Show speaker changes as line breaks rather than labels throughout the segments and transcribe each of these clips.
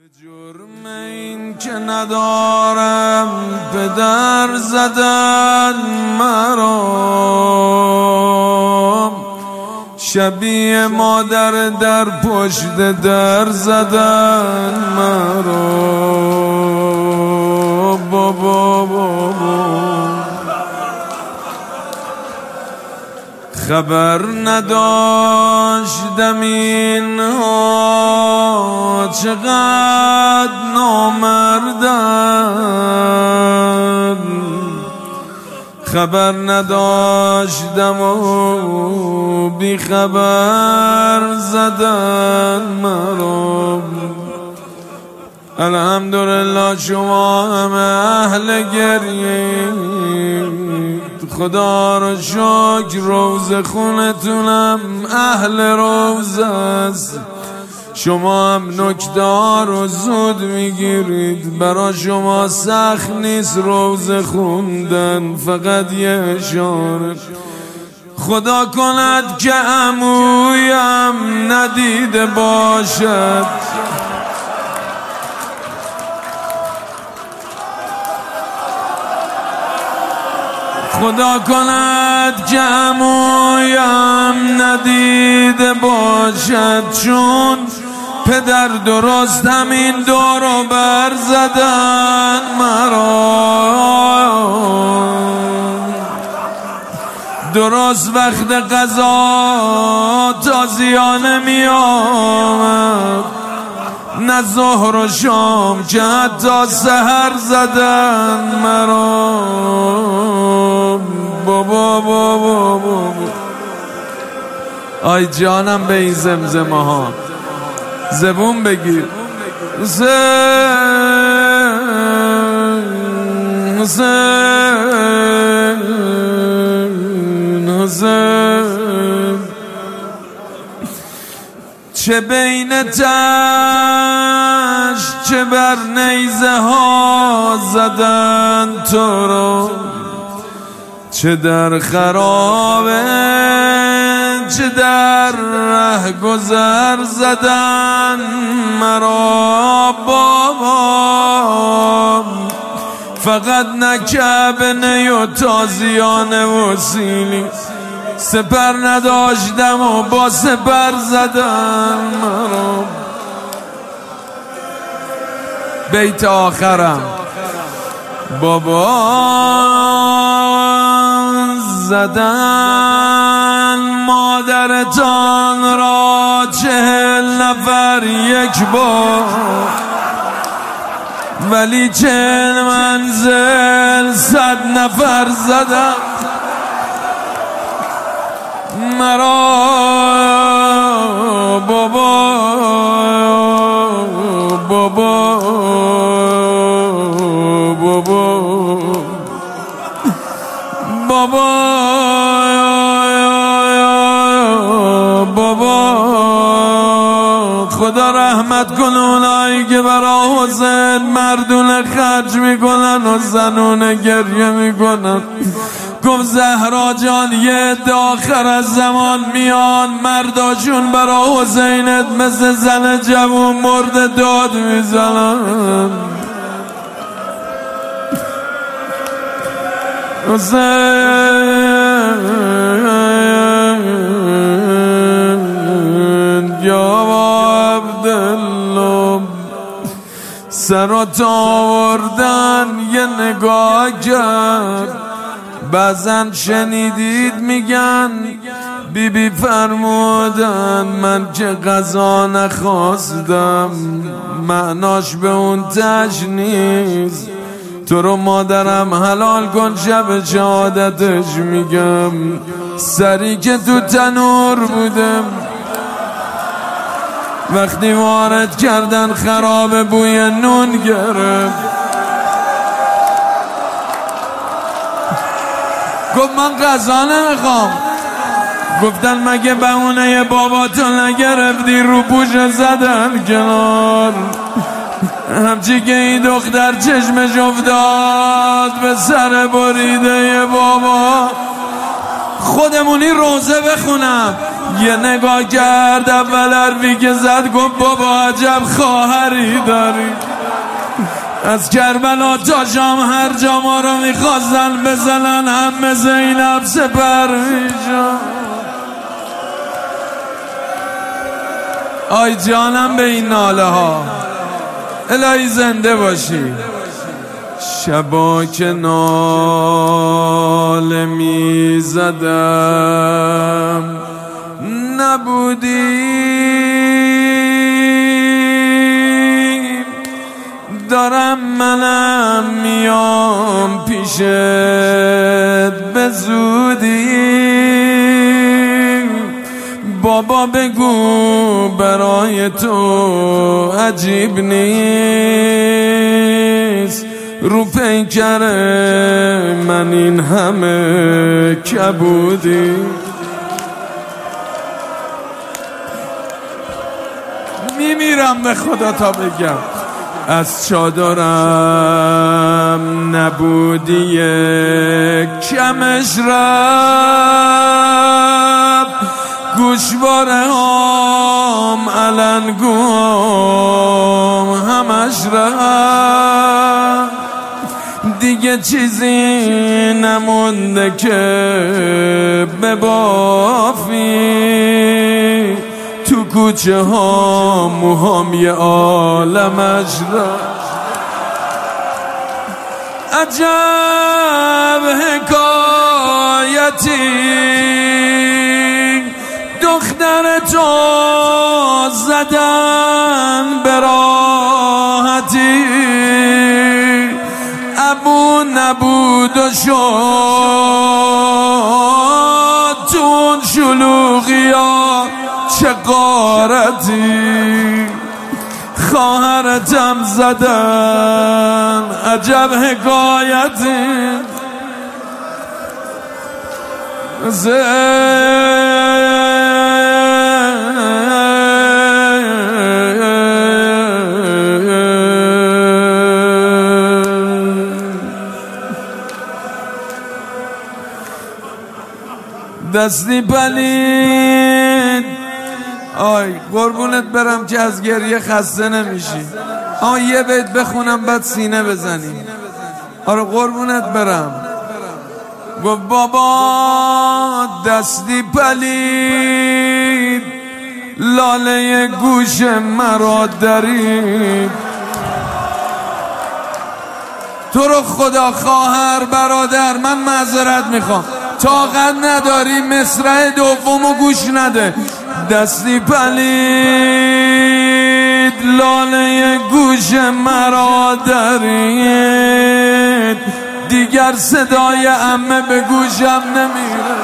جرم این که ندارم پدر زدن مرا، شبیه مادر در پشت در زدن مرا. بابا خبر نداشتم اینها چقدر نامردن، خبر نداشتم و بی خبر زدن مرا. الحمدلله شما همه اهل گریه، خدا رو شکر روز خونتونم اهل روز است. شما هم نکته رو زود میگیرید، برا شما سخت نیست روز خوندن. فقط یه اشاره خدا کند که عمویم ندیده باشد، خدا کند که عمویم ندیده باشد، چون پدر درست همین دورو بر زدن مرا. درست وقت قضا تازیانه می آمد، نه ظهر و شام که حتی سحر زدن مرا. بابا آی جانم به این زمزمه ها زبون بگیر. حسین حسین حسین، چه بین تشت چه بر نیزه ها زدن تو رو، چه در خرابه چه در ره گذر زدن مرا. بابا فقط نکعبه و تازیانه و سیلی، سپر نداشتم و با سپر زدن مرا. بیت آخرم بابا زدن مادرتان را 40 نفر یک بار، ولی 40 منزل 100 نفر زدن مرا. بابا بابا بابا بابا بابا خدا رحمت کنه اونایی که برا حسین مردونه خرج میکنن و زنونه گریه میکنن. گفت زهرا جان یه عده آخر از زمان میان، مرداشون برا حسینت مثل زن جوون مرده داد میزنن. حسین یا عبدالله، سرات آوردن یه نگاه کرد. بعضن شنیدید میگن بیبی فرمودن من که غذا نخواستم، معناش به اون تش نیست. تو رو مادرم حلال کن شب شهادتش میگم. سری که تو تنور بودم وقتی وارد کردن خراب بوی نون گرفت. گفت من غذا نمیخوام. گفتن مگه بهونه باباتو نگرفتی؟ رو پوش زدن کنار. همچی که این دختر چشمش افتاد به سر بریده بابا. خودمونی روزه بخونم یه نگاه کرد اول حرفی که زد گفت بابا عجب خواهری داری. از کربلا تا شام هر جا ما رو میخواستن بزنن همه زینب سپر میشن. آی جانم به این ناله ها، الهی زنده باشی. شبا که ناله میزدم نبودی، دارم منم میام پیشت به زودی. بابا بگو برای تو عجیب نیست، رو پیکر من این همه کبودی. میمیرم به خدا تا بگم از چادرم نبودی کمش رب، گوشواره هم علنگوم همش رب. دیگه چیزی نمونده که ببافی، تو کوچه ها موهام یه عالمش را. عجب حکایتی دختر تو زدن به راحتی، ابو نبود و شد تو اون شلوغی ها چه غارتی. خواهرتم زدن عجب حکایتی، دستی پلید. آی قربونت برم که از گریه خسته نمیشی. یه بیت بخونم بعد سینه بزنی. آره قربونت برم. گفت بابا دستی پلید، لاله گوش مرا درید. تو رو خدا خواهر برادر من معذرت میخوام، طاقت نداری مصرع دومو گوش نده. دستی پلید لاله گوش مرا درید، دیگر صدای عمه به گوشم نمیره.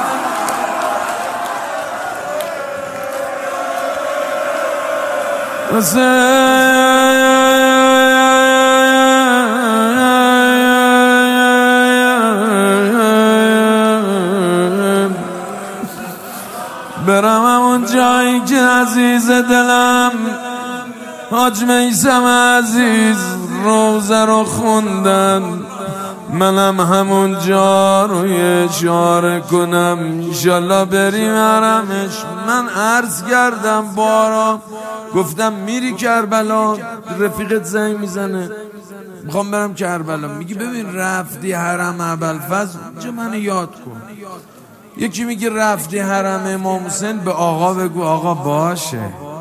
برم همون جایی که عزیز دلم حاج میثم عزیز روزه رو خوندن، منم همون جا رو اشاره کنم انشالله بریم حرمش. من عرض کردم بارا، گفتم میری کربلا؟ رفیقت زنگ میزنه میخوام برم کربلا، میگی ببین رفتی حرم ابوالفضل اونجا منو یاد کن. یکی میگه رفتی حرم امام حسین، به آقا بگو آقا باشه.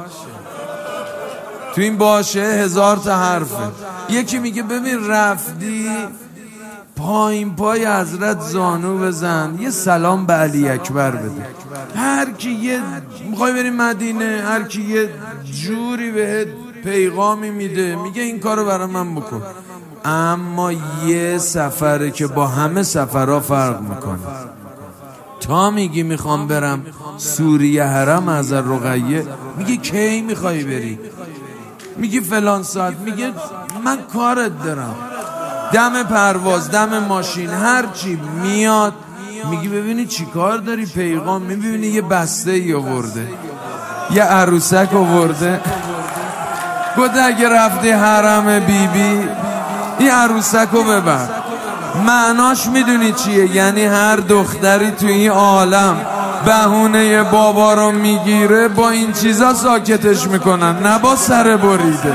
تو این باشه 1000 تا حرفه. یکی میگه ببین رفتی پایین پای حضرت زانو بزن، یه سلام به علی اکبر بده. هر کی یه میخوای بریم مدینه، هر کی یه جوری بهت پیغامی میده، میگه این کارو برای من بکن. اما یه سفره که با همه سفرها فرق میکنه. تا میگی میخوام برم سوریه حرم از رقیه، میگه کی میخوای بری؟ میگی فلان ساعت، میگه من کارت دارم. دم پرواز، دم ماشین، هر چی میاد میگی ببینی چی کار داری، پیغام میبینی یه بسته ای آورده، یه عروسک آورده. گفت اگه رفتی حرم بیبی این عروسک رو ببر. معناش میدونی چیه؟ یعنی هر دختری تو این عالم بهونه بابا رو میگیره با این چیزا ساکتش میکنن، نه با سر بریده.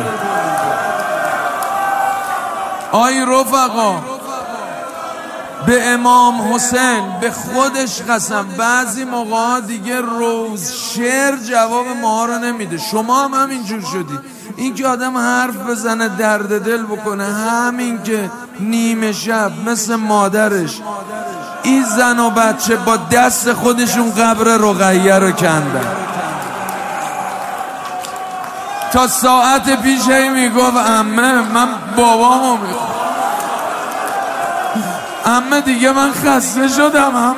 آی رفقا، به امام حسین به خودش قسم بعضی موقع دیگه روز شعر جواب ما رو نمیده. شما هم همینجور شدی. این که آدم حرف بزنه درد دل بکنه، همین که نیمه شب مثل مادرش این زن و بچه با دست خودشون قبر رقیه رو کندن. تا ساعت پیش میگفت عمه من بابامو میخوام، عمه دیگه من خسته شدم، عمه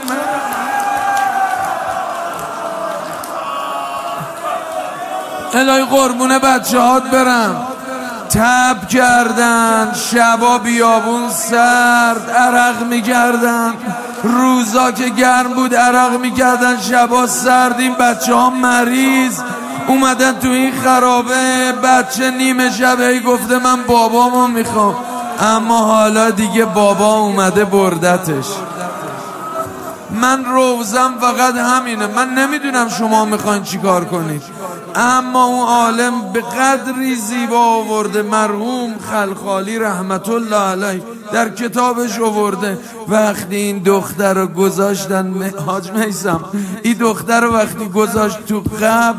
الهی قربون بچه هات برم. تب کردن، شبا بیابون سرد عرق میکردن، روزا که گرم بود عرق میکردن، شبا سرد. این بچه ها مریض اومدن تو این خرابه، بچه نیمه شبه گفته من بابامو میخوام، اما حالا دیگه بابا اومده بردتش. من روزم فقط همینه. من نمیدونم شما میخواین چی کار کنید، اما اون عالم به قدری زیبا آورده، مرحوم خلخالی رحمت الله علیه در کتابش آورده، وقتی این دختر رو گذاشتن، حاج میثم این دختر رو وقتی گذاشت تو قبر،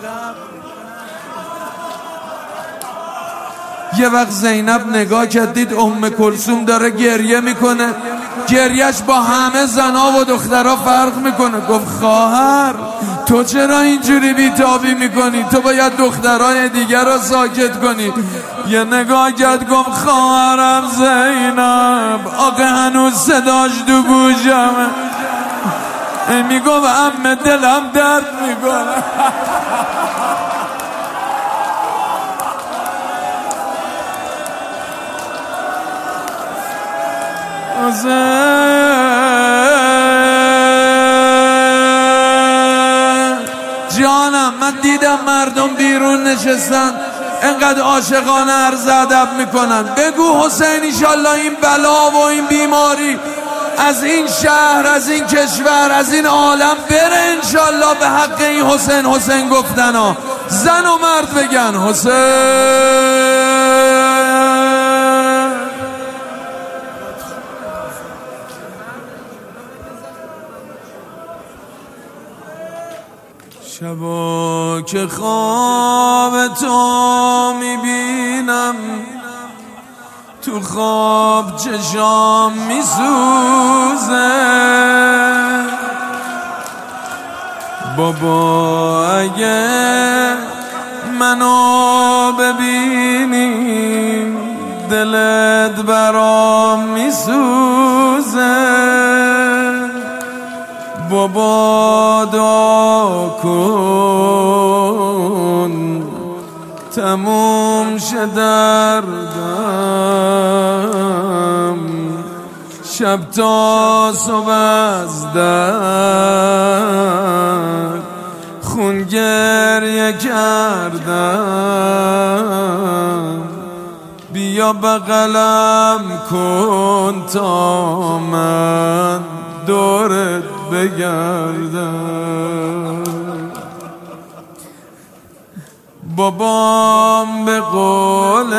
یه وقت زینب نگاه کردید ام کلثوم داره گریه میکنه، گریهش با همه زنا و دخترها فرق میکنه. گفت خواهر تو چرا اینجوری بیتابی میکنی؟ تو باید دخترای دیگر رو ساکت کنی. یه نگاه کرد گفت خواهرم زینب، آقا هنوز صداش تو گوشمه. میگفت عمه دلم درد میکنه. جانم من دیدم مردم بیرون نشستن انقدر عاشقانه عرض ادب میکنن. بگو حسین ایشالله این بلا و این بیماری از این شهر، از این کشور، از این عالم بره انشالله، به حق این حسین حسین گفتن ها. زن و مرد بگن حسین. شبا که خواب تو میبینم، تو خواب چشام میسوزه. بابا اگه منو ببینی دلت برام میسوزه. بابا دعا کن تموم شه دردم، شب تا صبح از درد خون گریه کردم. بیا بغلم کن تا من دورت بگردم. بابام به قولش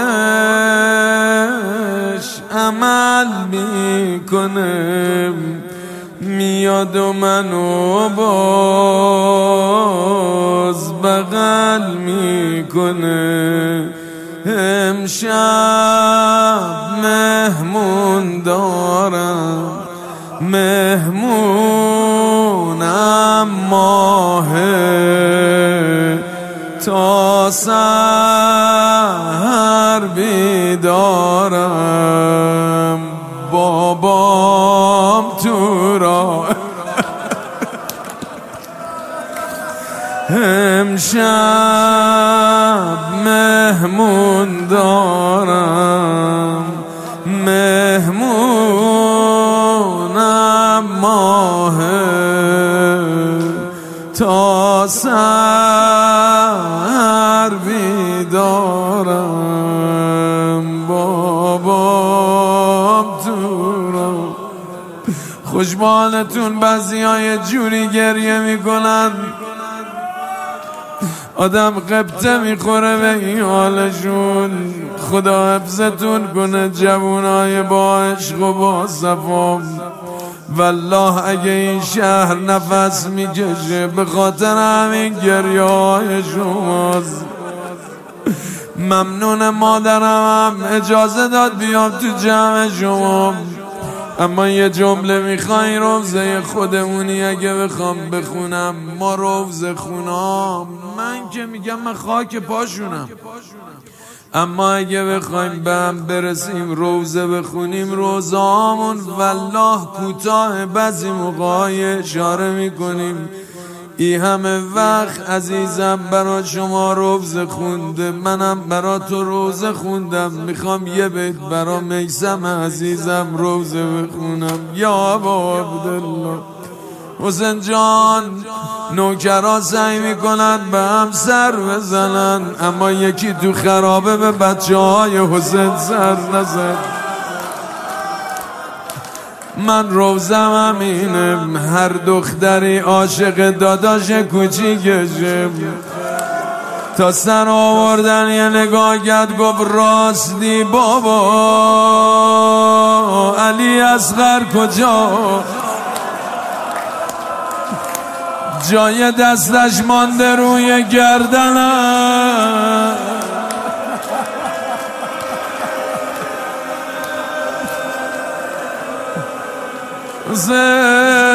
عمل میکنه، میاد و منو باز بغل میکنه. امشب مهمون دارم، مهمونم ماهه، تا سحر بیدارم. بابام تو راه امشب مهمون دارم، مهمونم ماهه، تا سحر بیدارم. بابام تو راه خوشبالتون بعضی های جوری گریه میکنن آدم قبطه میخوره به این حالشون. خدا حفظتون کنه جوانای با عشق و با صفا. والله اگه این شهر نفس میکشه به خاطر همین گریه های شماست. ممنون مادرم هم اجازه داد بیام تو جمع شما، اما یه جمله میخوای روزه خودمونی اگه بخوام بخونم. ما روزه خونام، من که میگم من خاک پاشونم، اما اگه بخوایم به هم برسیم روزه بخونیم روزامون والله کوتاه، بعضی موقعای اشاره میکنیم ای همه وقت عزیزم برا شما روزه خونده، منم برا تو روزه خوندم، میخوام یه بیت برا میسم عزیزم روزه بخونم. یا ابا عبدالله. حسین جان نوکرا سعی میکنن به هم سر بزنن، اما یکی تو خرابه به بچه های حسین سر نزن. من روزم همینه، هر دختری عاشق داداش کوچیکشه، تا سر آوردن یه نگاه کرد گفت راستی بابا علی اصغر کجا؟ جای دستش مانده روی گردنم. حسین